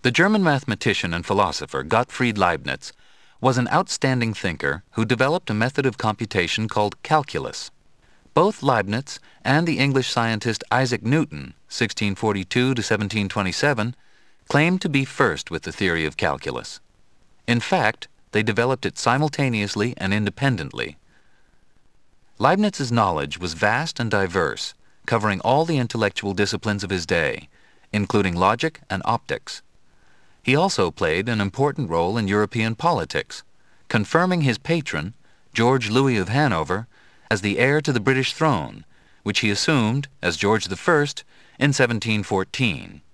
The German mathematician and philosopher Gottfried Leibniz was an outstanding thinker who developed a method of computation called calculus. Both Leibniz and the English scientist Isaac Newton, 1642 to 1727, claimed to be first with the theory of calculus. In fact, they developed it simultaneously and independently. Leibniz's knowledge was vast and diverse, covering all the intellectual disciplines of his day, including logic and optics. He also played an important role in European politics, confirming his patron, George Louis of Hanover, as the heir to the British throne, which he assumed as George I in 1714.